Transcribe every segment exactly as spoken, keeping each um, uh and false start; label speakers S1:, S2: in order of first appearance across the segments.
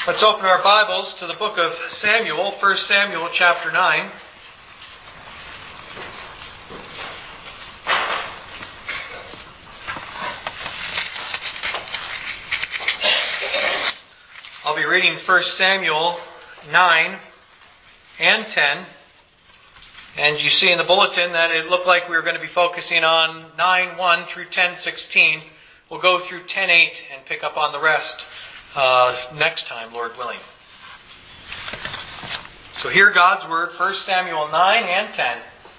S1: Let's open our Bibles to the book of Samuel, First Samuel chapter nine. I'll be reading First Samuel nine and ten. And you see in the bulletin that it looked like we were going to be focusing on nine one through ten sixteen. We'll go through ten eight and pick up on the rest Uh, next time, Lord willing. So hear God's word, First Samuel nine and ten.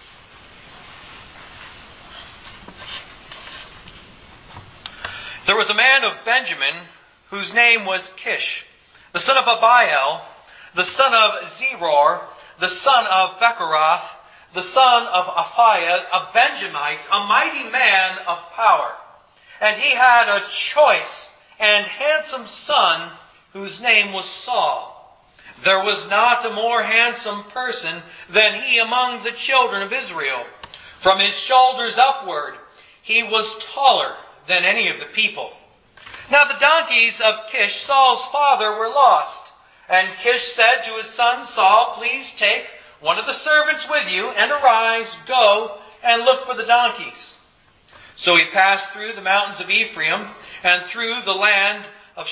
S1: There was a man of Benjamin whose name was Kish, the son of Abiel, the son of Zeror, the son of Bechorath, the son of Aphiah, a Benjamite, a mighty man of power. And he had a choice and handsome son whose name was Saul. There was not a more handsome person than he among the children of Israel. From his shoulders upward, he was taller than any of the people. Now the donkeys of Kish, Saul's father, were lost. And Kish said to his son Saul, "Please take one of the servants with you, and arise, go, and look for the donkeys." So he passed through the mountains of Ephraim, and through the land of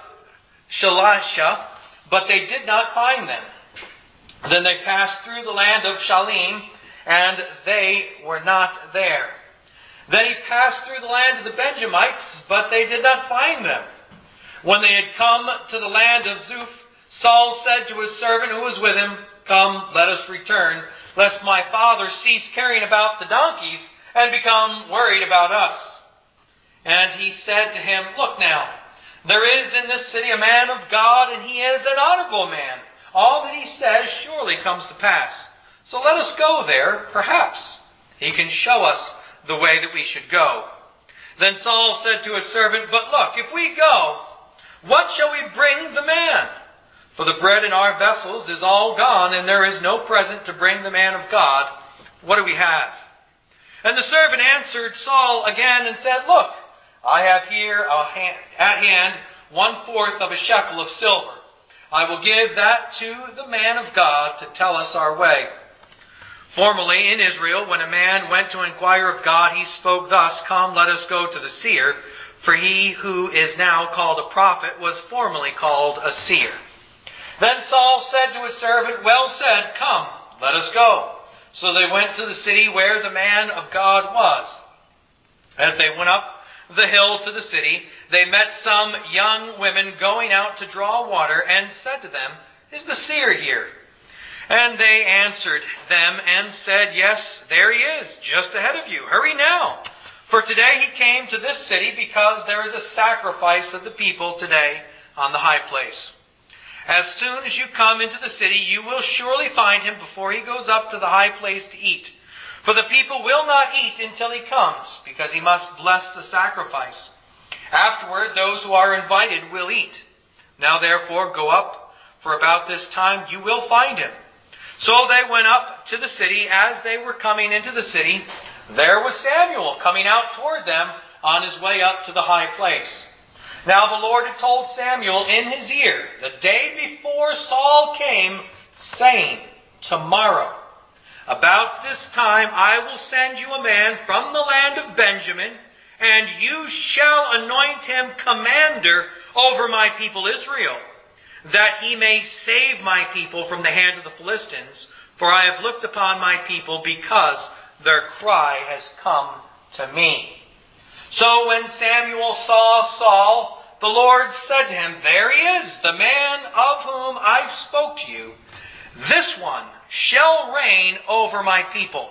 S1: Shalisha, but they did not find them. Then they passed through the land of Shalim, and they were not there. Then he passed through the land of the Benjamites, but they did not find them. When they had come to the land of Zuph, Saul said to his servant who was with him, "Come, let us return, lest my father cease caring about the donkeys and become worried about us." And he said to him, "Look now, there is in this city a man of God, and he is an honorable man. All that he says surely comes to pass. So let us go there. Perhaps he can show us the way that we should go." Then Saul said to his servant, "But look, if we go, what shall we bring the man? For the bread in our vessels is all gone, and there is no present to bring the man of God. What do we have?" And the servant answered Saul again and said, "Look, I have here a hand, at hand one-fourth of a shekel of silver. I will give that to the man of God to tell us our way." Formerly in Israel, when a man went to inquire of God, he spoke thus, "Come, let us go to the seer." For he who is now called a prophet was formerly called a seer. Then Saul said to his servant, "Well said, come, let us go." So they went to the city where the man of God was. As they went up the hill to the city, they met some young women going out to draw water, and said to them, "Is the seer here?" And they answered them and said, "Yes, there he is, just ahead of you. Hurry now. For today he came to this city because there is a sacrifice of the people today on the high place. As soon as you come into the city, you will surely find him before he goes up to the high place to eat. For the people will not eat until he comes, because he must bless the sacrifice. Afterward, those who are invited will eat. Now therefore go up, for about this time you will find him." So they went up to the city. As they were coming into the city, there was Samuel coming out toward them on his way up to the high place. Now the Lord had told Samuel in his ear the day before Saul came, saying, "Tomorrow, about this time I will send you a man from the land of Benjamin, and you shall anoint him commander over my people Israel, that he may save my people from the hand of the Philistines. For I have looked upon my people, because their cry has come to me." So when Samuel saw Saul, the Lord said to him, "There he is, the man of whom I spoke to you. This one shall reign over my people."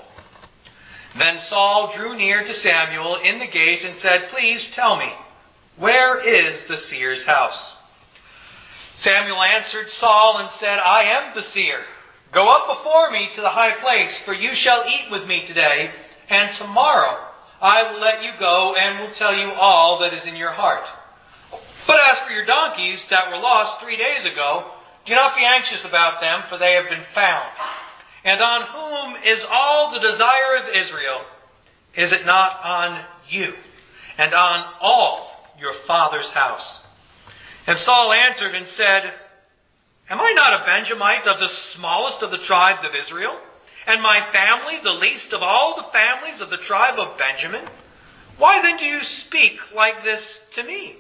S1: Then Saul drew near to Samuel in the gate and said, "Please tell me, where is the seer's house?" Samuel answered Saul and said, "I am the seer. Go up before me to the high place, for you shall eat with me today, and tomorrow I will let you go and will tell you all that is in your heart. But as for your donkeys that were lost three days ago, do not be anxious about them, for they have been found. And on whom is all the desire of Israel? Is it not on you and on all your father's house?" And Saul answered and said, Am I not a Benjamite of the smallest of the tribes of Israel? And my family the least of all the families of the tribe of Benjamin? Why then do you speak like this to me?"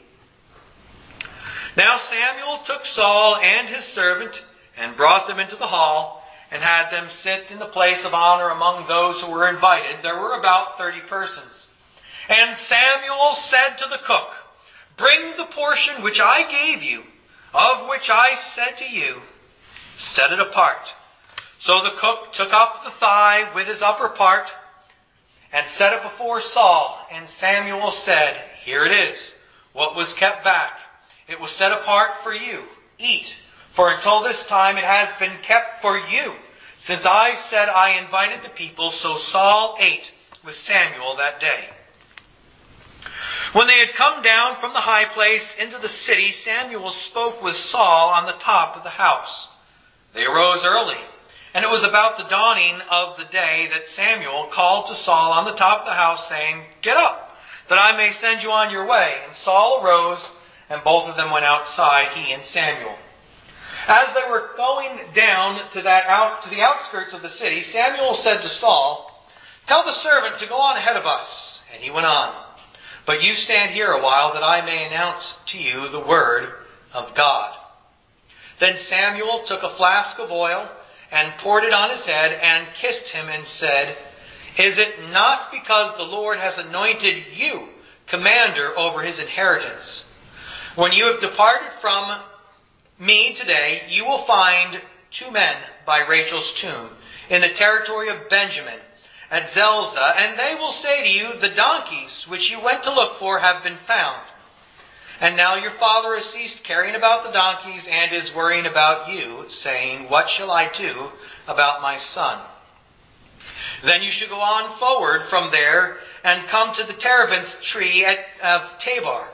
S1: Now Samuel took Saul and his servant and brought them into the hall and had them sit in the place of honor among those who were invited. There were about thirty persons. And Samuel said to the cook, "Bring the portion which I gave you, of which I said to you, set it apart." So the cook took up the thigh with his upper part and set it before Saul. And Samuel said, "Here it is, what was kept back. It was set apart for you. Eat, for until this time it has been kept for you. Since I said I invited the people." So Saul ate with Samuel that day. When they had come down from the high place into the city, Samuel spoke with Saul on the top of the house. They arose early, and it was about the dawning of the day that Samuel called to Saul on the top of the house, saying, "Get up, that I may send you on your way." And Saul arose, and both of them went outside, he and Samuel. As they were going down to that out to the outskirts of the city, Samuel said to Saul, "Tell the servant to go on ahead of us." And he went on. "But you stand here a while, that I may announce to you the word of God." Then Samuel took a flask of oil and poured it on his head and kissed him and said, "Is it not because the Lord has anointed you commander over his inheritance? When you have departed from me today, you will find two men by Rachel's tomb in the territory of Benjamin at Zelzah, and they will say to you, 'The donkeys which you went to look for have been found.' And now your father has ceased carrying about the donkeys and is worrying about you, saying, 'What shall I do about my son?' Then you shall go on forward from there and come to the terebinth tree at, of Tabor.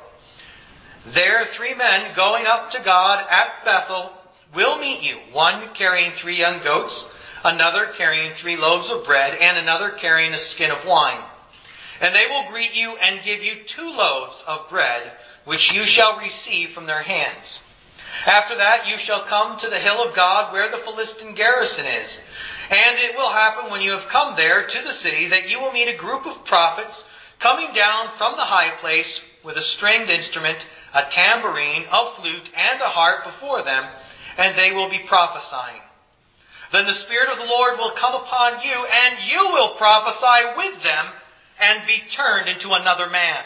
S1: There three men going up to God at Bethel will meet you, one carrying three young goats, another carrying three loaves of bread, and another carrying a skin of wine. And they will greet you and give you two loaves of bread, which you shall receive from their hands. After that you shall come to the hill of God where the Philistine garrison is. And it will happen when you have come there to the city that you will meet a group of prophets coming down from the high place with a stringed instrument, a tambourine, a flute, and a harp before them, and they will be prophesying. Then the Spirit of the Lord will come upon you, and you will prophesy with them and be turned into another man.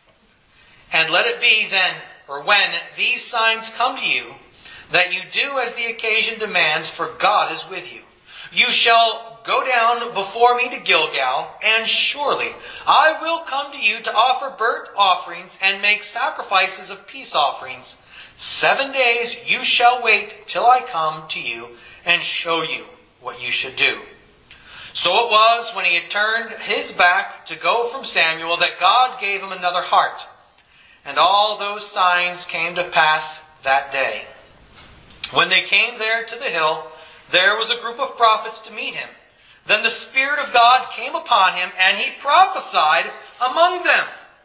S1: And let it be then, or when these signs come to you, that you do as the occasion demands, for God is with you. You shall go down before me to Gilgal, and surely I will come to you to offer burnt offerings and make sacrifices of peace offerings. Seven days you shall wait till I come to you and show you what you should do." So it was, when he had turned his back to go from Samuel, that God gave him another heart. And all those signs came to pass that day. When they came there to the hill, there was a group of prophets to meet him. Then the Spirit of God came upon him, and he prophesied among them.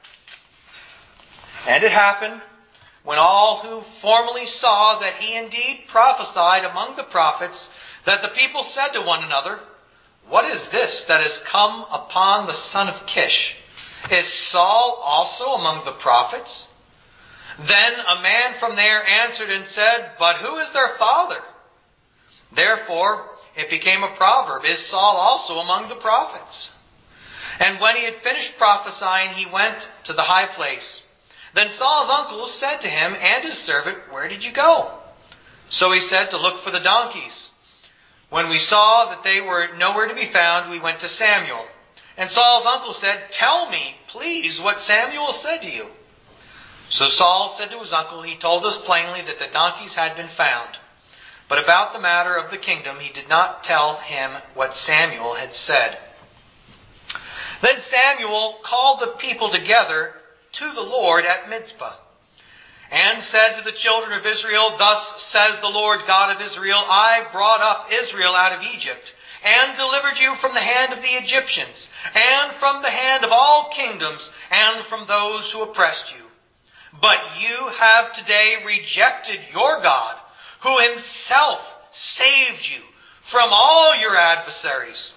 S1: And it happened, when all who formerly saw that he indeed prophesied among the prophets, that the people said to one another, "What is this that has come upon the son of Kish? Is Saul also among the prophets?" Then a man from there answered and said, "But who is their father?" Therefore it became a proverb, "Is Saul also among the prophets?" And when he had finished prophesying, he went to the high place. Then Saul's uncle said to him and his servant, "Where did you go?" So he said, "To look for the donkeys. When we saw that they were nowhere to be found, we went to Samuel." And Saul's uncle said, "Tell me, please, what Samuel said to you." So Saul said to his uncle, "He told us plainly that the donkeys had been found. But about the matter of the kingdom, he did not tell him what Samuel had said." Then Samuel called the people together to the Lord at Mizpah, and said to the children of Israel, "Thus says the Lord God of Israel, I brought up Israel out of Egypt, and delivered you from the hand of the Egyptians, and from the hand of all kingdoms, and from those who oppressed you. But you have today rejected your God, who himself saved you from all your adversaries,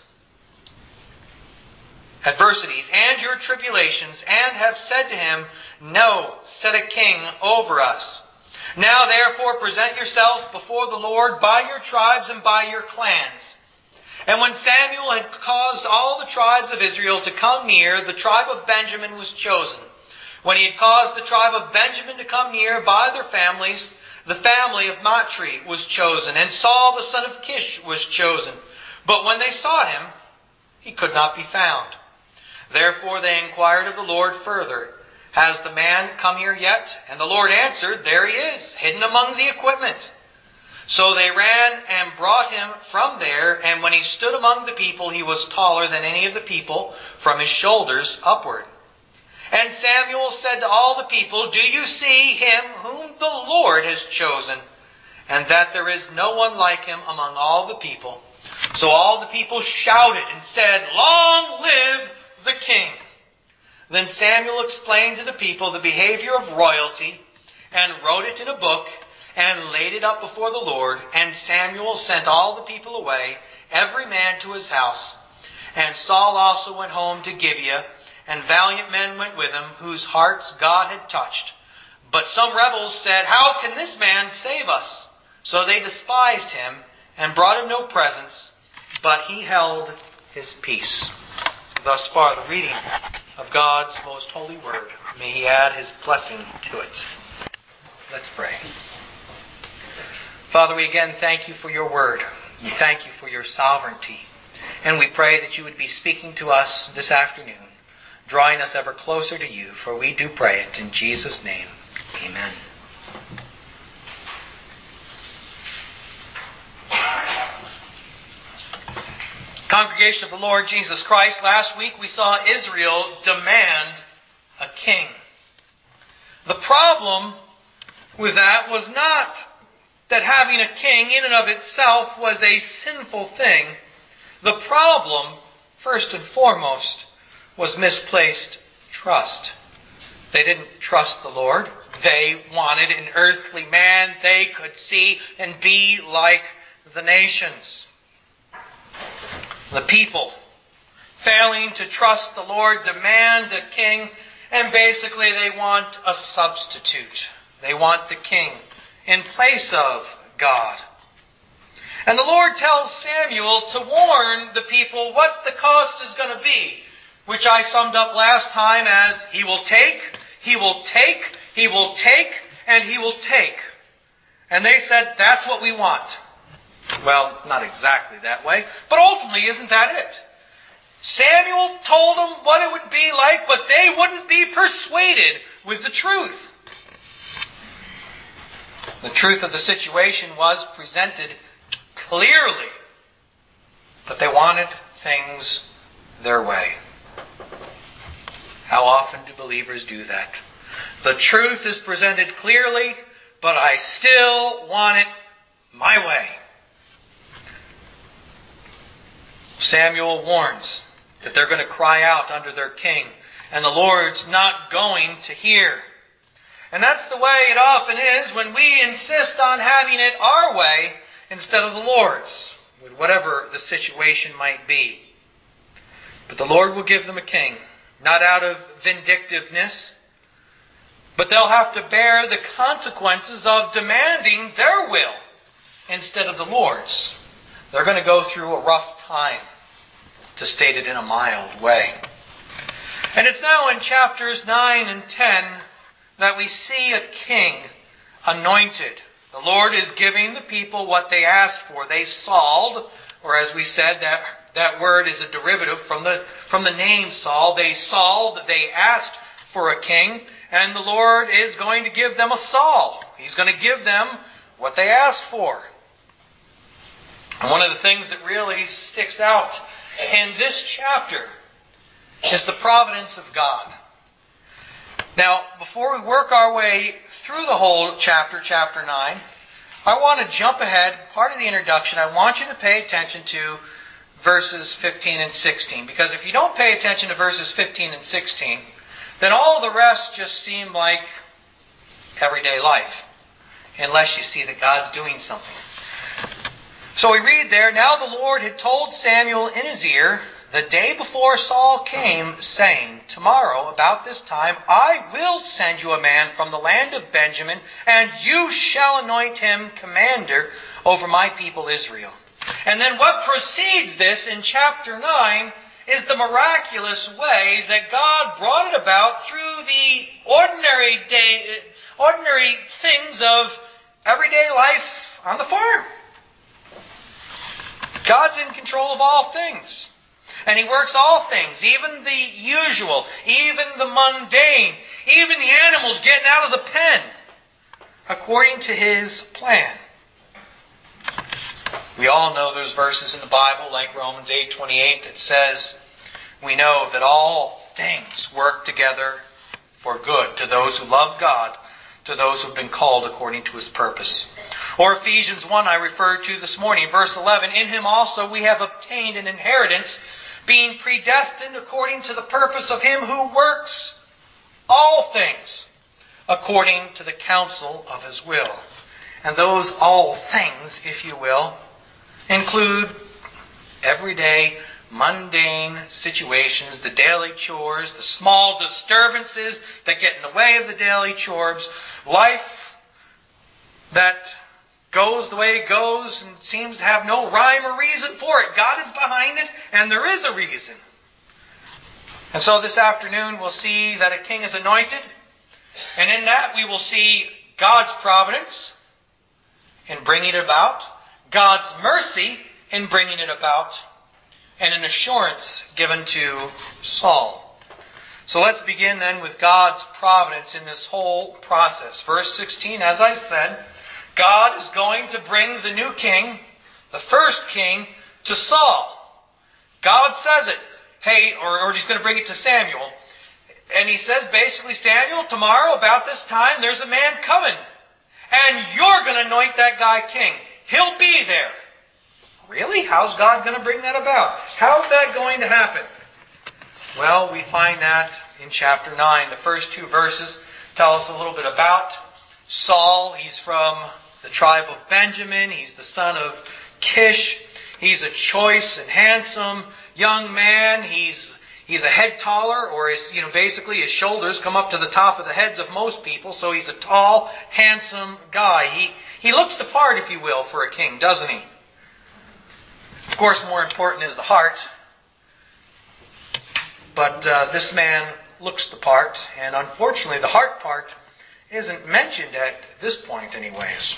S1: adversities, and your tribulations, and have said to him, No, set a king over us. Now therefore present yourselves before the Lord by your tribes and by your clans. And when Samuel had caused all the tribes of Israel to come near, the tribe of Benjamin was chosen. When he had caused the tribe of Benjamin to come near by their families, the family of Matri was chosen, and Saul the son of Kish was chosen. But when they sought him, he could not be found. Therefore they inquired of the Lord further, Has the man come here yet? And the Lord answered, There he is, hidden among the equipment. So they ran and brought him from there, and when he stood among the people, he was taller than any of the people from his shoulders upward. And Samuel said to all the people, Do you see him whom the Lord has chosen, and that there is no one like him among all the people? So all the people shouted and said, Long live the king! Then Samuel explained to the people the behavior of royalty, and wrote it in a book, and laid it up before the Lord. And Samuel sent all the people away, every man to his house. And Saul also went home to Gibeah, and valiant men went with him, whose hearts God had touched. But some rebels said, How can this man save us? So they despised him, and brought him no presents, but he held his peace. Thus far the reading of God's most holy word. May he add his blessing to it. Let's pray. Father, we again thank you for your word. We thank you for your sovereignty. And we pray that you would be speaking to us this afternoon, drawing us ever closer to you, for we do pray it in Jesus' name. Amen. Congregation of the Lord Jesus Christ, last week we saw Israel demand a king. The problem with that was not that having a king in and of itself was a sinful thing. The problem, first and foremost, was misplaced trust. They didn't trust the Lord. They wanted an earthly man they could see and be like the nations. The people, failing to trust the Lord, demand a king, and basically they want a substitute. They want the king in place of God. And the Lord tells Samuel to warn the people what the cost is going to be, which I summed up last time as He will take, He will take, He will take, and He will take. And they said, that's what we want. Well, not exactly that way, but ultimately isn't that it? Samuel told them what it would be like, but they wouldn't be persuaded with the truth. The truth of the situation was presented clearly, but they wanted things their way. How often do believers do that? The truth is presented clearly, but I still want it my way. Samuel warns that they're going to cry out under their king, and the Lord's not going to hear. And that's the way it often is when we insist on having it our way instead of the Lord's, with whatever the situation might be. But the Lord will give them a king, not out of vindictiveness, but they'll have to bear the consequences of demanding their will instead of the Lord's. They're going to go through a rough time, to state it in a mild way. And it's now in chapters nine and ten that we see a king anointed. The Lord is giving the people what they asked for. They sold, or as we said, that, that word is a derivative from the, from the name Saul. They sold, they asked for a king, and the Lord is going to give them a Saul. He's going to give them what they asked for. And one of the things that really sticks out in this chapter is the providence of God. Now, before we work our way through the whole chapter, chapter nine, I want to jump ahead. Part of the introduction, I want you to pay attention to verses fifteen and sixteen. Because if you don't pay attention to verses fifteen and sixteen, then all the rest just seem like everyday life. unless you see that God's doing something. So we read there, now the Lord had told Samuel in his ear the day before Saul came, saying, tomorrow about this time I will send you a man from the land of Benjamin, and you shall anoint him commander over my people Israel. And then what precedes this in chapter nine is the miraculous way that God brought it about through the ordinary day, ordinary things of everyday life on the farm. God's in control of all things. And He works all things, even the usual, even the mundane, even the animals getting out of the pen, according to His plan. We all know those verses in the Bible, like Romans eight twenty-eight, that says, we know that all things work together for good to those who love God, to those who have been called according to His purpose. Or Ephesians one I referred to this morning, verse eleven, in Him also we have obtained an inheritance, being predestined according to the purpose of Him who works all things according to the counsel of His will. And those all things, if you will, include everyday, mundane situations, the daily chores, the small disturbances that get in the way of the daily chores, life that goes the way it goes and seems to have no rhyme or reason for it. God is behind it, and there is a reason. And so this afternoon we'll see that a king is anointed, and in that we will see God's providence in bringing it about, God's mercy in bringing it about, and an assurance given to Saul. So let's begin then with God's providence in this whole process. Verse sixteen, as I said, God is going to bring the new king, the first king, to Saul. God says it. Hey, or, or He's going to bring it to Samuel. And He says basically, Samuel, tomorrow about this time there's a man coming. And you're going to anoint that guy king. He'll be there. Really? How's God going to bring that about? How's that going to happen? Well, we find that in chapter nine. The first two verses tell us a little bit about Saul. He's from the tribe of Benjamin. He's the son of Kish. He's a choice and handsome young man. He's he's a head taller, or his, you know, basically his shoulders come up to the top of the heads of most people. So he's a tall, handsome guy. He he looks the part, if you will, for a king, doesn't he? Of course, more important is the heart. But uh, this man looks the part, and unfortunately the heart part isn't mentioned at this point anyways.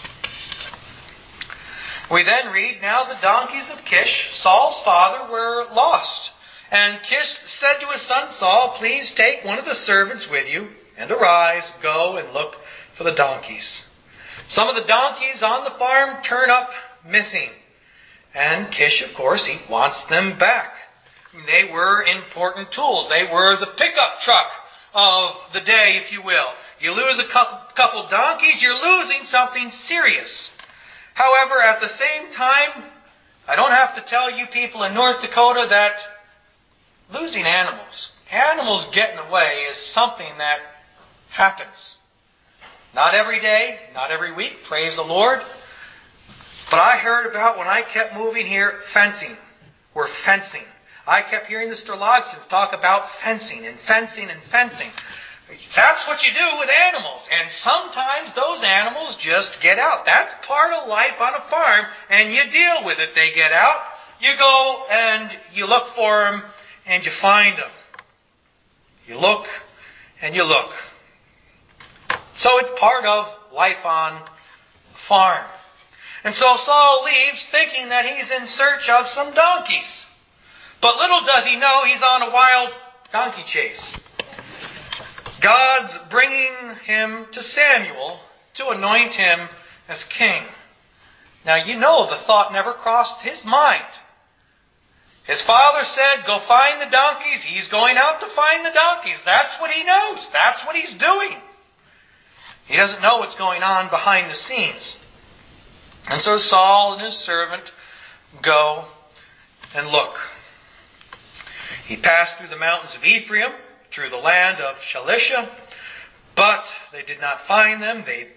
S1: We then read, now the donkeys of Kish, Saul's father, were lost. And Kish said to his son Saul, please take one of the servants with you, and arise, go and look for the donkeys. Some of the donkeys on the farm turn up missing. And Kish, of course, he wants them back. They were important tools. They were the pickup truck of the day, if you will. You lose a couple donkeys, you're losing something serious. However, at the same time, I don't have to tell you people in North Dakota that losing animals, animals getting away, is something that happens. Not every day, not every week, praise the Lord. But I heard about, when I kept moving here, fencing. We're fencing. I kept hearing the Sterlogsons talk about fencing and fencing and fencing. That's what you do with animals. And sometimes those animals just get out. That's part of life on a farm, and you deal with it. They get out. You go and you look for them, and you find them. You look and you look. So it's part of life on a farm. And so Saul leaves thinking that he's in search of some donkeys. But little does he know he's on a wild donkey chase. God's bringing him to Samuel to anoint him as king. Now you know the thought never crossed his mind. His father said, go find the donkeys. He's going out to find the donkeys. That's what he knows. That's what he's doing. He doesn't know what's going on behind the scenes. And so Saul and his servant go and look. He passed through the mountains of Ephraim, through the land of Shalisha, but they did not find them. They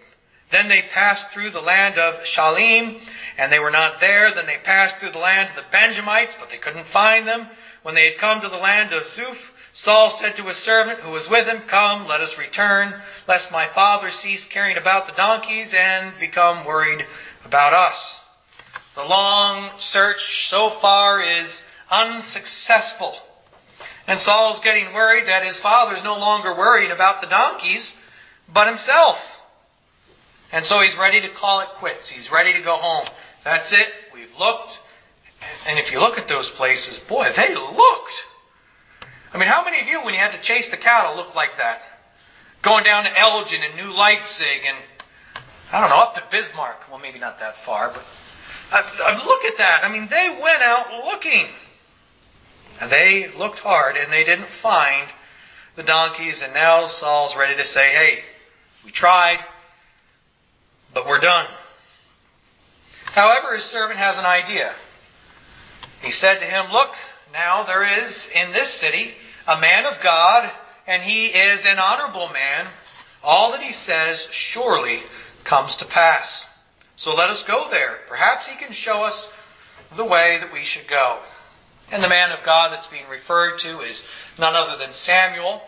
S1: Then they passed through the land of Shalim, and they were not there. Then they passed through the land of the Benjamites, but they couldn't find them. When they had come to the land of Zuph, Saul said to his servant who was with him, "Come, let us return, lest my father cease carrying about the donkeys and become worried about us." The long search so far is unsuccessful. And Saul's getting worried that his father's no longer worrying about the donkeys, but himself. And so he's ready to call it quits. He's ready to go home. That's it. We've looked. And if you look at those places, boy, they looked. I mean, how many of you, when you had to chase the cattle, looked like that? Going down to Elgin and New Leipzig and, I don't know, up to Bismarck. Well, maybe not that far, but I, I look at that. I mean, they went out looking. And they looked hard and they didn't find the donkeys. And now Saul's ready to say, "Hey, we tried, but we're done." However, his servant has an idea. He said to him, "Look, now there is in this city a man of God, and he is an honorable man. All that he says surely comes to pass. So let us go there. Perhaps he can show us the way that we should go." And the man of God that's being referred to is none other than Samuel.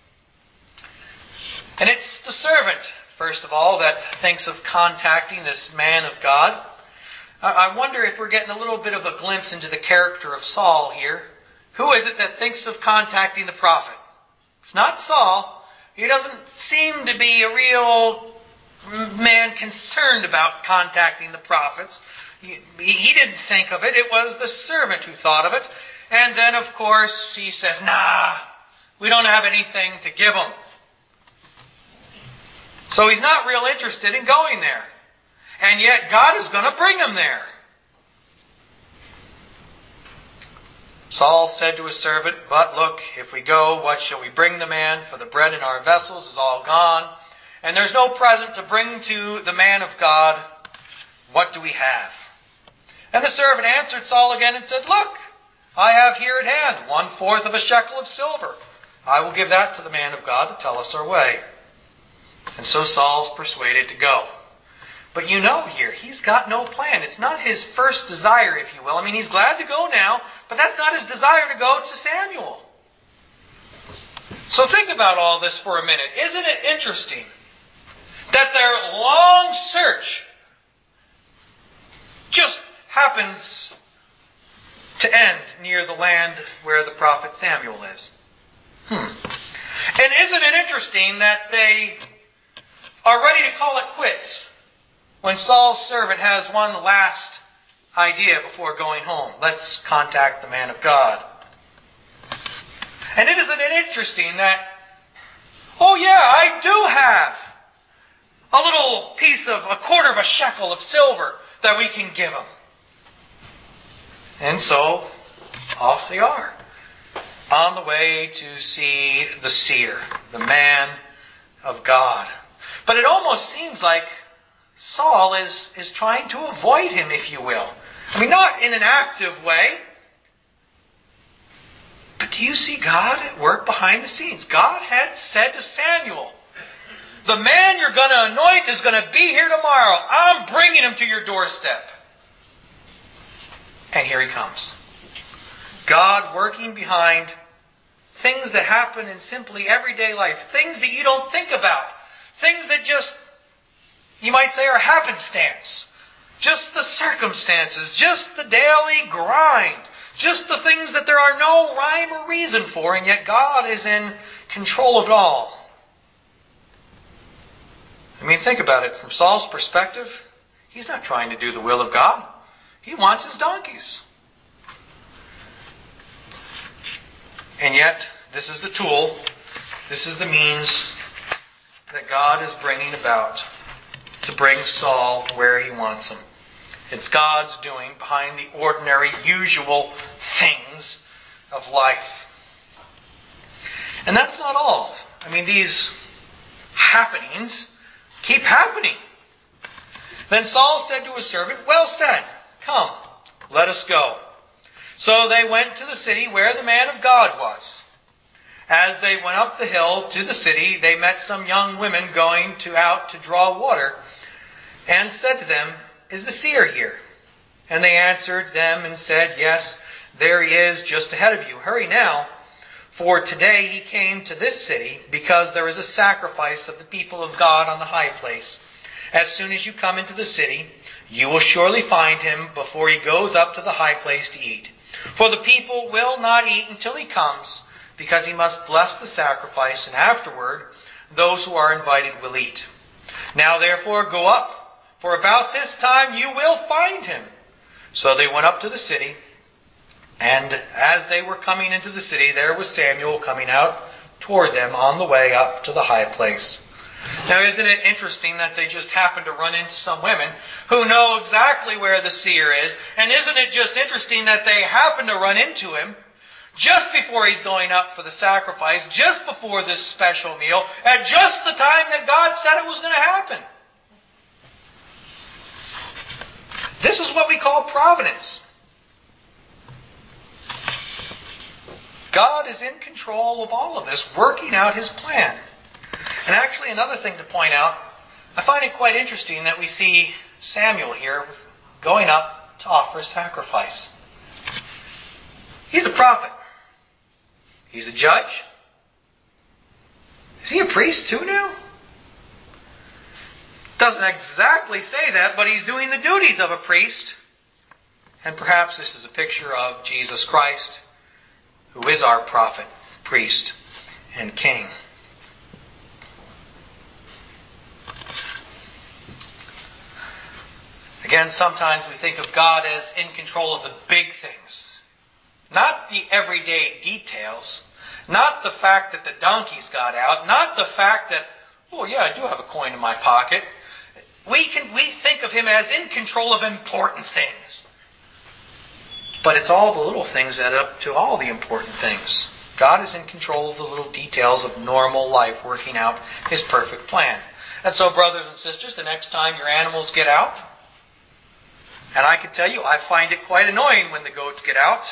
S1: And it's the servant, first of all, that thinks of contacting this man of God. I wonder if we're getting a little bit of a glimpse into the character of Saul here. Who is it that thinks of contacting the prophet? It's not Saul. He doesn't seem to be a real man concerned about contacting the prophets. He, he didn't think of it. It was the servant who thought of it. And then, of course, he says, "Nah, we don't have anything to give them." So he's not real interested in going there. And yet God is going to bring him there. Saul said to his servant, "But look, if we go, what shall we bring the man? For the bread in our vessels is all gone, and there's no present to bring to the man of God. What do we have?" And the servant answered Saul again and said, "Look, I have here at hand one fourth of a shekel of silver. I will give that to the man of God to tell us our way." And so Saul's persuaded to go. But you know here, he's got no plan. It's not his first desire, if you will. I mean, he's glad to go now, but that's not his desire to go to Samuel. So think about all this for a minute. Isn't it interesting that their long search just happens to end near the land where the prophet Samuel is? Hmm. And isn't it interesting that they are ready to call it quits when Saul's servant has one last idea before going home? Let's contact the man of God. And isn't it interesting that, oh yeah, I do have a little piece of a quarter of a shekel of silver that we can give him. And so off they are, on the way to see the seer, the man of God. But it almost seems like Saul is, is trying to avoid him, if you will. I mean, not in an active way. But do you see God at work behind the scenes? God had said to Samuel, "The man you're going to anoint is going to be here tomorrow. I'm bringing him to your doorstep." And here he comes. God working behind things that happen in simply everyday life. Things that you don't think about. Things that just, you might say, are happenstance. Just the circumstances. Just the daily grind. Just the things that there are no rhyme or reason for, and yet God is in control of it all. I mean, think about it. From Saul's perspective, he's not trying to do the will of God. He wants his donkeys. And yet, this is the tool, this is the means that God is bringing about to bring Saul where he wants him. It's God's doing behind the ordinary, usual things of life. And that's not all. I mean, these happenings keep happening. Then Saul said to his servant, "Well said, come, let us go." So they went to the city where the man of God was. As they went up the hill to the city, they met some young women going to out to draw water. and said to them, Is the seer here? And they answered them and said, Yes, there he is just ahead of you. Hurry now, for today he came to this city because there is a sacrifice of the people of God on the high place. As soon as you come into the city, you will surely find him before he goes up to the high place to eat. For the people will not eat until he comes, because he must bless the sacrifice, and afterward those who are invited will eat. Now therefore go up, for about this time you will find him. So they went up to the city, and as they were coming into the city, there was Samuel coming out toward them on the way up to the high place. Now, isn't it interesting that they just happened to run into some women who know exactly where the seer is? And isn't it just interesting that they happen to run into him just before he's going up for the sacrifice, just before this special meal, at just the time that God said it was going to happen? This is what we call providence. God is in control of all of this, working out His plan. And actually, another thing to point out, I find it quite interesting that we see Samuel here going up to offer a sacrifice. He's a prophet. He's a judge. Is he a priest too now? Doesn't exactly say that, but he's doing the duties of a priest. And perhaps this is a picture of Jesus Christ, who is our prophet, priest, and king. Again, sometimes we think of God as in control of the big things. Not the everyday details. Not the fact that the donkeys got out. Not the fact that, oh yeah, I do have a coin in my pocket. We can we think of Him as in control of important things. But it's all the little things that add up to all the important things. God is in control of the little details of normal life, working out His perfect plan. And so, brothers and sisters, the next time your animals get out, and I can tell you, I find it quite annoying when the goats get out.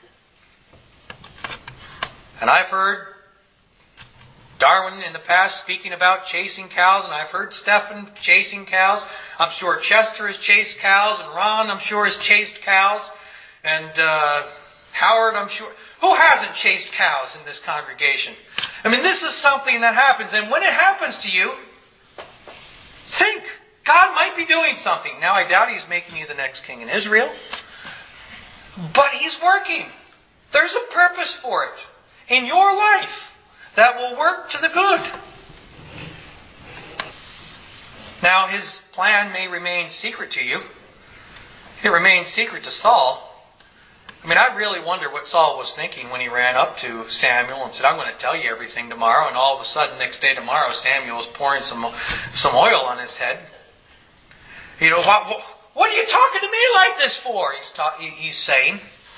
S1: And I've heard Darwin in the past speaking about chasing cows, and I've heard Stephen chasing cows. I'm sure Chester has chased cows, and Ron, I'm sure, has chased cows. And uh, Howard, I'm sure. Who hasn't chased cows in this congregation? I mean, this is something that happens. And when it happens to you, think, God might be doing something. Now, I doubt He's making you the next king in Israel. But He's working. There's a purpose for it in your life that will work to the good. Now, His plan may remain secret to you. It remains secret to Saul. I mean, I really wonder what Saul was thinking when he ran up to Samuel and said, I'm going to tell you everything tomorrow. And all of a sudden, next day tomorrow, Samuel is pouring some, some oil on his head. You know, what, what are you talking to me like this for? He's, ta- he's saying.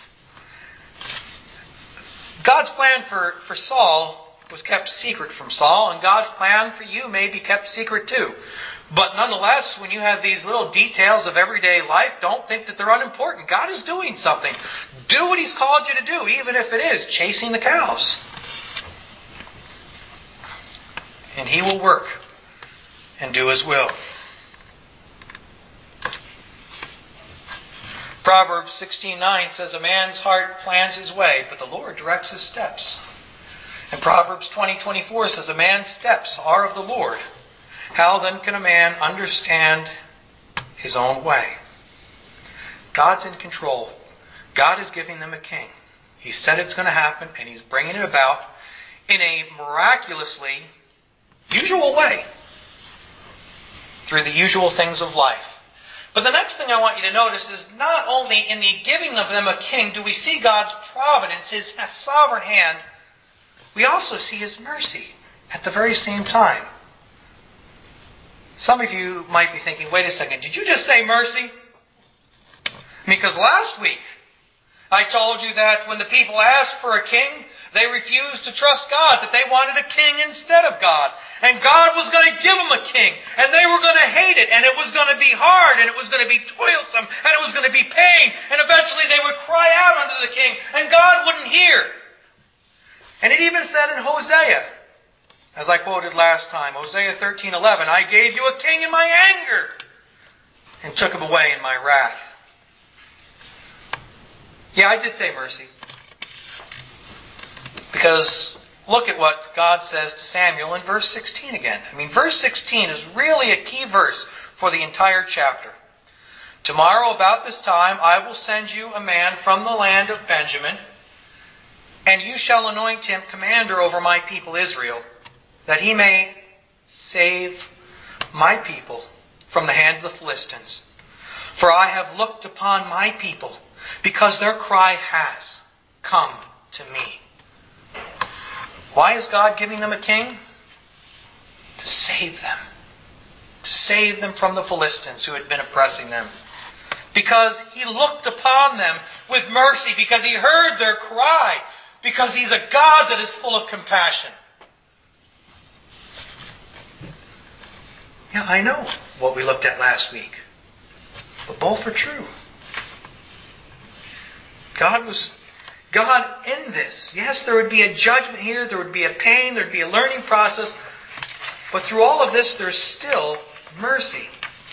S1: God's plan for, for Saul was kept secret from Saul, and God's plan for you may be kept secret too. But nonetheless, when you have these little details of everyday life, don't think that they're unimportant. God is doing something. Do what He's called you to do, even if it is chasing the cows. And He will work and do His will. Proverbs sixteen nine says, a man's heart plans his way, but the Lord directs his steps. And Proverbs twenty twenty-four says, a man's steps are of the Lord. How then can a man understand his own way? God's in control. God is giving them a king. He said it's going to happen, and He's bringing it about in a miraculously usual way through the usual things of life. But the next thing I want you to notice is not only in the giving of them a king do we see God's providence, His sovereign hand, we also see His mercy at the very same time. Some of you might be thinking, wait a second, did you just say mercy? Because last week I told you that when the people asked for a king, they refused to trust God, that they wanted a king instead of God. And God was going to give them a king, and they were going to hate it, and it was going to be hard, and it was going to be toilsome, and it was going to be pain, and eventually they would cry out unto the king, and God wouldn't hear. And it even said in Hosea, as I quoted last time, Hosea thirteen eleven, I gave you a king in my anger, and took him away in my wrath. Yeah, I did say mercy. Because look at what God says to Samuel in verse sixteen again. I mean, verse sixteen is really a key verse for the entire chapter. Tomorrow about this time I will send you a man from the land of Benjamin, and you shall anoint him commander over my people Israel, that he may save my people from the hand of the Philistines. For I have looked upon my people, because their cry has come to me. Why is God giving them a king? To save them. To save them from the Philistines who had been oppressing them. Because He looked upon them with mercy. Because He heard their cry. Because He's a God that is full of compassion. Yeah, I know what we looked at last week. But both are true. God was, God in this. Yes, there would be a judgment here. There would be a pain. There would be a learning process. But through all of this, there's still mercy.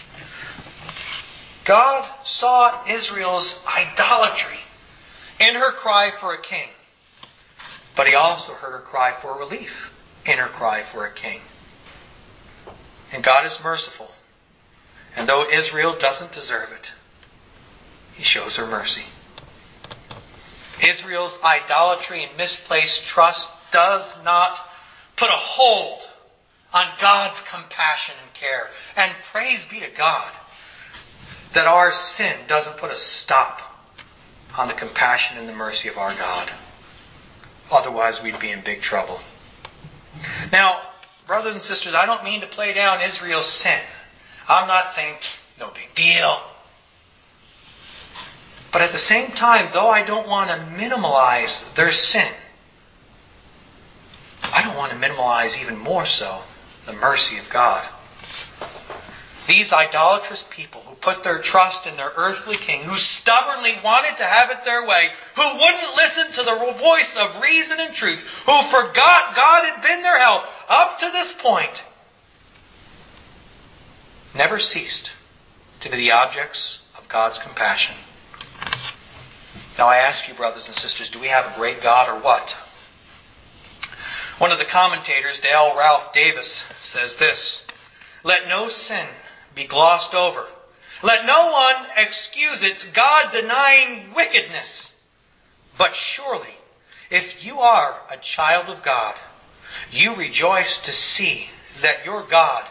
S1: God saw Israel's idolatry in her cry for a king. But He also heard her cry for relief in her cry for a king. And God is merciful. And though Israel doesn't deserve it, He shows her mercy. Israel's idolatry and misplaced trust does not put a hold on God's compassion and care. And praise be to God that our sin doesn't put a stop on the compassion and the mercy of our God. Otherwise, we'd be in big trouble. Now, brothers and sisters, I don't mean to play down Israel's sin. I'm not saying, no big deal. But at the same time, though I don't want to minimize their sin, I don't want to minimize even more so the mercy of God. These idolatrous people who put their trust in their earthly king, who stubbornly wanted to have it their way, who wouldn't listen to the voice of reason and truth, who forgot God had been their help up to this point, never ceased to be the objects of God's compassion. Now I ask you, brothers and sisters, do we have a great God or what? One of the commentators, Dale Ralph Davis, says this: let no sin be glossed over. Let no one excuse its God-denying wickedness. But surely, if you are a child of God, you rejoice to see that your God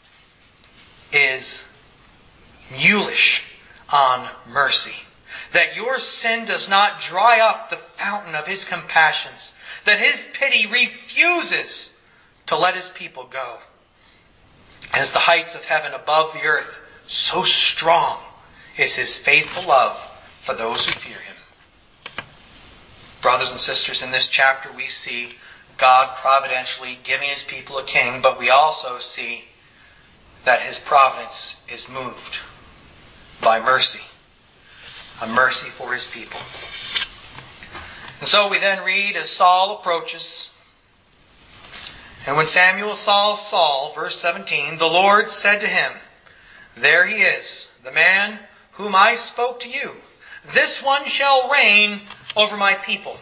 S1: is mulish on mercy. That your sin does not dry up the fountain of His compassions. That His pity refuses to let His people go. As the heights of heaven above the earth, so strong is His faithful love for those who fear Him. Brothers and sisters, in this chapter we see God providentially giving His people a king, but we also see that His providence is moved by mercy. A mercy for His people. And so we then read as Saul approaches. And when Samuel saw Saul, verse seventeen, the Lord said to him, there he is, the man whom I spoke to you. This one shall reign over my people.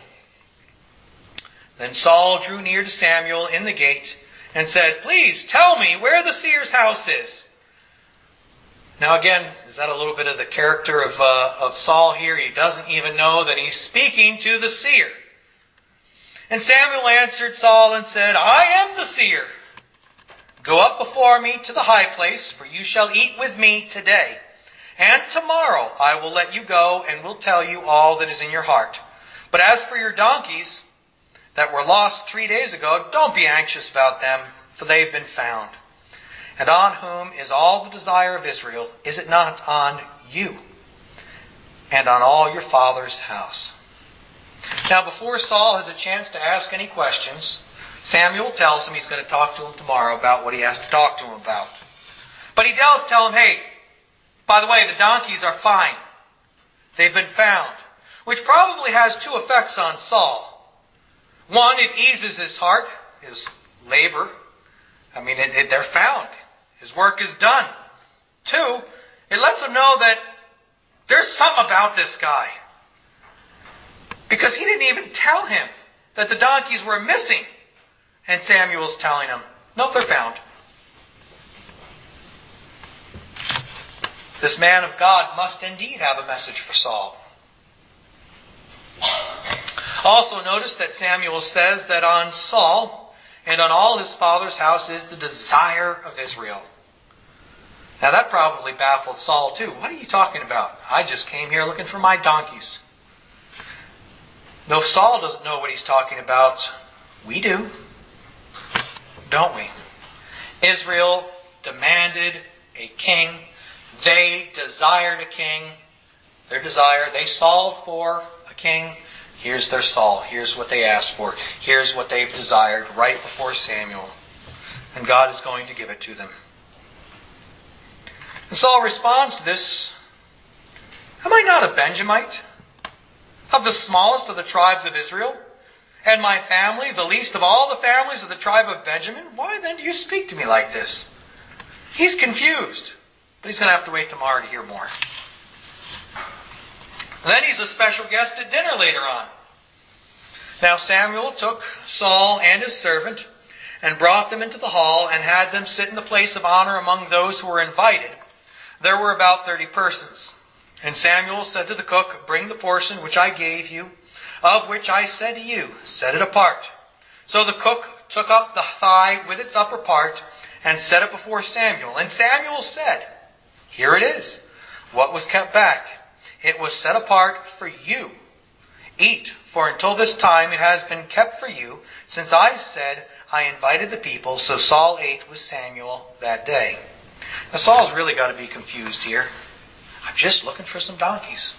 S1: Then Saul drew near to Samuel in the gate and said, please tell me where the seer's house is. Now again, is that a little bit of the character of, uh, of Saul here? He doesn't even know that he's speaking to the seer. And Samuel answered Saul and said, I am the seer. Go up before me to the high place, for you shall eat with me today. And tomorrow I will let you go and will tell you all that is in your heart. But as for your donkeys that were lost three days ago, don't be anxious about them, for they have been found. And on whom is all the desire of Israel? Is it not on you and on all your father's house? Now, before Saul has a chance to ask any questions, Samuel tells him he's going to talk to him tomorrow about what he has to talk to him about. But he does tell him, hey, by the way, the donkeys are fine. They've been found. Which probably has two effects on Saul. One, it eases his heart, his labor. I mean, it, it, they're found. His work is done. Two, It lets them know that there's something about this guy. Because he didn't even tell him that the donkeys were missing. And Samuel's telling him, nope, they're found. This man of God must indeed have a message for Saul. Also notice that Samuel says that on Saul and on all his father's house is the desire of Israel. Now that probably baffled Saul too. What are you talking about? I just came here looking for my donkeys. No, Saul doesn't know what he's talking about. We do. Don't we? Israel demanded a king. They desired a king. Their desire, they solved for a king. Here's their Saul. Here's what they asked for. Here's what they've desired right before Samuel. And God is going to give it to them. And Saul responds to this, am I not a Benjamite, of the smallest of the tribes of Israel, and my family the least of all the families of the tribe of Benjamin? Why then do you speak to me like this? He's confused, but he's going to have to wait tomorrow to hear more. And then he's a special guest at dinner later on. Now Samuel took Saul and his servant and brought them into the hall and had them sit in the place of honor among those who were invited. There were about thirty persons. And Samuel said to the cook, bring the portion which I gave you, of which I said to you, set it apart. So the cook took up the thigh with its upper part and set it before Samuel. And Samuel said, here it is, what was kept back. It was set apart for you. Eat, for until this time it has been kept for you, since I said I invited the people. So Saul ate with Samuel that day. Now Saul's really got to be confused here. I'm just looking for some donkeys.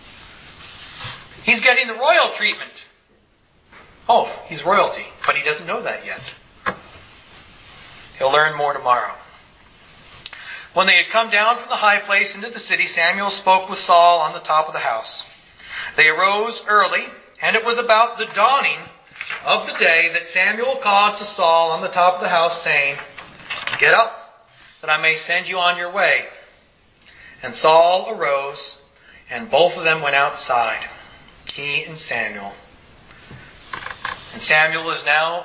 S1: He's getting the royal treatment. Oh, he's royalty, but he doesn't know that yet. He'll learn more tomorrow. When they had come down from the high place into the city, Samuel spoke with Saul on the top of the house. They arose early, and it was about the dawning of the day that Samuel called to Saul on the top of the house, saying, get up, that I may send you on your way. And Saul arose, and both of them went outside, he and Samuel. And Samuel is now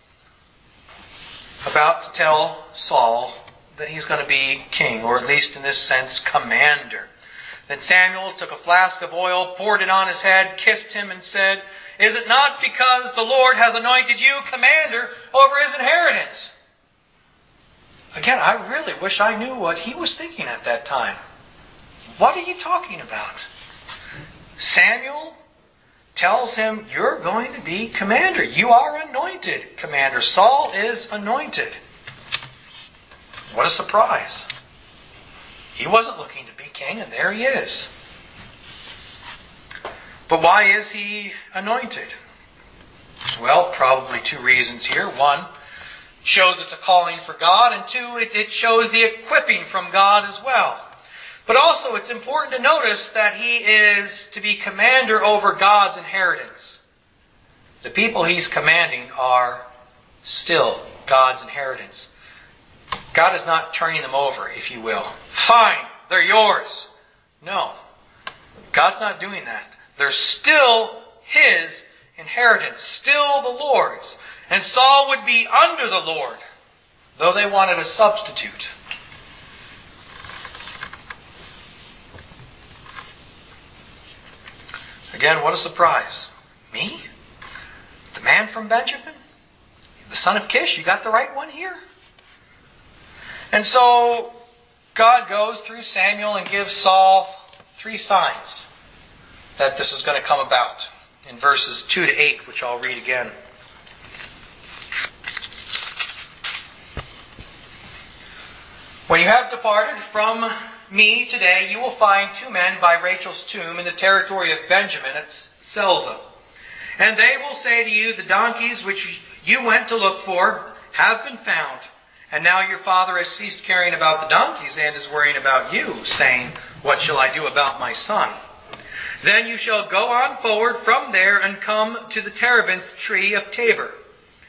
S1: about to tell Saul that he's going to be king, or at least in this sense, commander. Then Samuel took a flask of oil, poured it on his head, kissed him, and said, is it not because the Lord has anointed you commander over his inheritance? Again, I really wish I knew what he was thinking at that time. What are you talking about? Samuel tells him, you're going to be commander. You are anointed commander. Saul is anointed. What a surprise. He wasn't looking to be king, and there he is. But why is he anointed? Well, probably two reasons here. One, shows it's a calling for God, and two, it, it shows the equipping from God as well. But also, it's important to notice that he is to be commander over God's inheritance. The people he's commanding are still God's inheritance. God is not turning them over, if you will. Fine, they're yours. No, God's not doing that. They're still his inheritance, still the Lord's. And Saul would be under the Lord, though they wanted a substitute. Again, what a surprise. Me? The man from Benjamin? The son of Kish? You got the right one here? And so God goes through Samuel and gives Saul three signs that this is going to come about in verses two to eight, which I'll read again. When you have departed from me today, you will find two men by Rachel's tomb in the territory of Benjamin at Selzah. And they will say to you, the donkeys which you went to look for have been found. And now your father has ceased caring about the donkeys and is worrying about you, saying, what shall I do about my son? Then you shall go on forward from there and come to the terebinth tree of Tabor.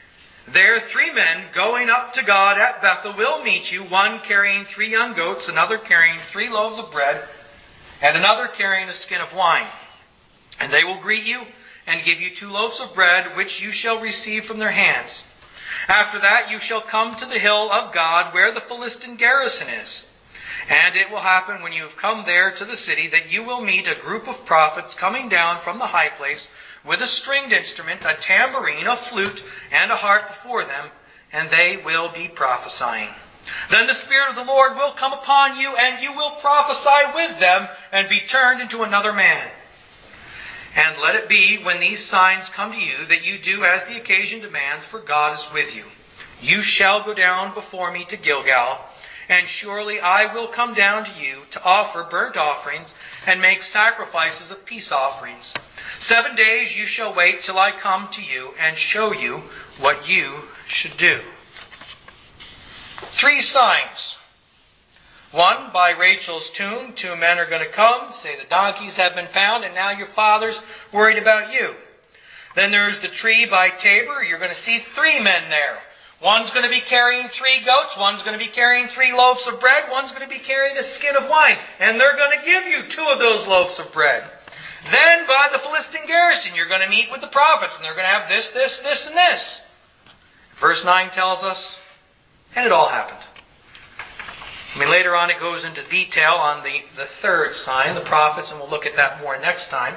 S1: There three men going up to God at Bethel will meet you, one carrying three young goats, another carrying three loaves of bread, and another carrying a skin of wine. And they will greet you and give you two loaves of bread, which you shall receive from their hands. After that you shall come to the hill of God, where the Philistine garrison is. And it will happen when you have come there to the city that you will meet a group of prophets coming down from the high place with a stringed instrument, a tambourine, a flute, and a harp before them, and they will be prophesying. Then the Spirit of the Lord will come upon you, and you will prophesy with them, and be turned into another man. And let it be, when these signs come to you, that you do as the occasion demands, for God is with you. You shall go down before me to Gilgal, and surely I will come down to you to offer burnt offerings and make sacrifices of peace offerings. Seven days you shall wait till I come to you and show you what you should do. Three signs. One, by Rachel's tomb, two men are going to come, say the donkeys have been found, and now your father's worried about you. Then there's the tree by Tabor. You're going to see three men there. One's going to be carrying three goats, one's going to be carrying three loaves of bread, one's going to be carrying a skin of wine. And they're going to give you two of those loaves of bread. Then by the Philistine garrison, you're going to meet with the prophets, and they're going to have this, this, this, and this. Verse nine tells us, and it all happened. I mean, later on it goes into detail on the, the third sign, the prophets, and we'll look at that more next time.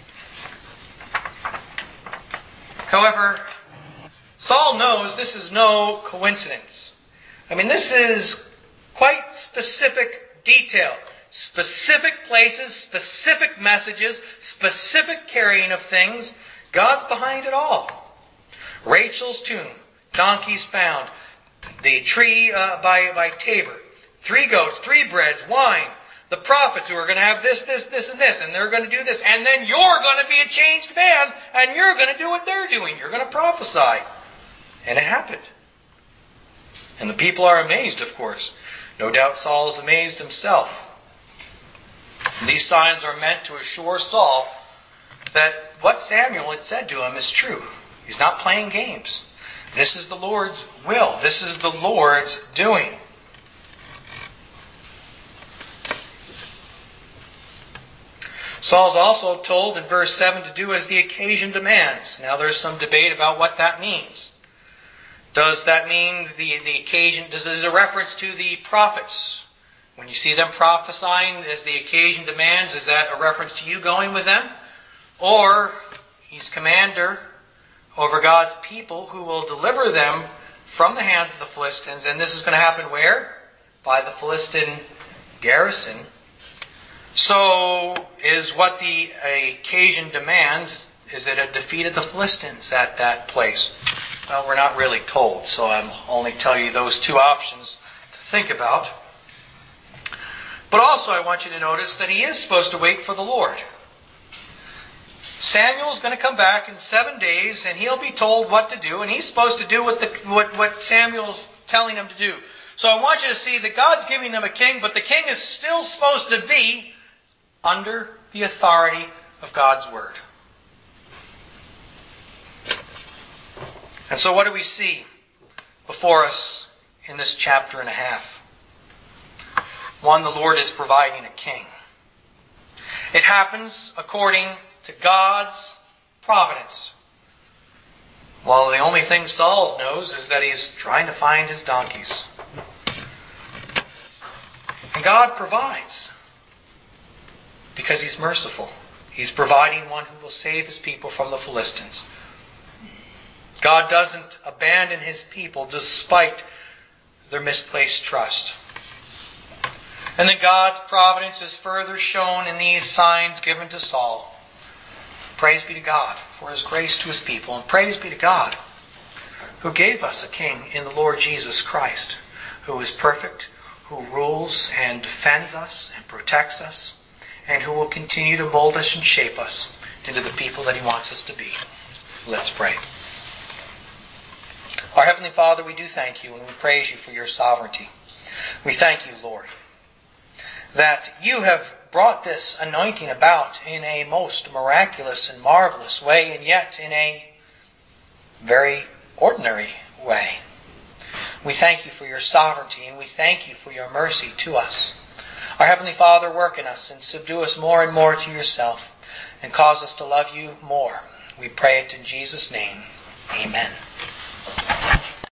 S1: However, Saul knows this is no coincidence. I mean, this is quite specific detail. Specific places, specific messages, specific carrying of things. God's behind it all. Rachel's tomb, donkeys found, the tree uh, by, by Tabor, three goats, three breads, wine, the prophets who are going to have this, this, this, and this, and they're going to do this, and then you're going to be a changed man, and you're going to do what they're doing. You're going to prophesy. And it happened. And the people are amazed, of course. No doubt Saul is amazed himself. And these signs are meant to assure Saul that what Samuel had said to him is true. He's not playing games. This is the Lord's will. This is the Lord's doing. Saul's also told in verse seven to do as the occasion demands. Now there's some debate about what that means. Does that mean the, the occasion, does this is a reference to the prophets? When you see them prophesying as the occasion demands, is that a reference to you going with them? Or he's commander over God's people who will deliver them from the hands of the Philistines. And this is going to happen where? By the Philistine garrison. So is what the occasion demands, is it a defeat of the Philistines at that place? Well, we're not really told, so I'll only tell you those two options to think about. But also I want you to notice that he is supposed to wait for the Lord. Samuel's going to come back in seven days, and he'll be told what to do, and he's supposed to do what, the, what, what Samuel's telling him to do. So I want you to see that God's giving them a king, but the king is still supposed to be under the authority of God's word. And so what do we see before us in this chapter and a half? One, the Lord is providing a king. It happens according to God's providence. Well, the only thing Saul knows is that he's trying to find his donkeys. And God provides because he's merciful. He's providing one who will save his people from the Philistines. God doesn't abandon his people despite their misplaced trust. And then God's providence is further shown in these signs given to Saul. Praise be to God for his grace to his people. And praise be to God who gave us a king in the Lord Jesus Christ, who is perfect, who rules and defends us and protects us, and who will continue to mold us and shape us into the people that he wants us to be. Let's pray. Our Heavenly Father, we do thank you and we praise you for your sovereignty. We thank you, Lord, that you have brought this anointing about in a most miraculous and marvelous way, and yet in a very ordinary way. We thank you for your sovereignty, and we thank you for your mercy to us. Our Heavenly Father, work in us and subdue us more and more to yourself, and cause us to love you more. We pray it in Jesus' name. Amen.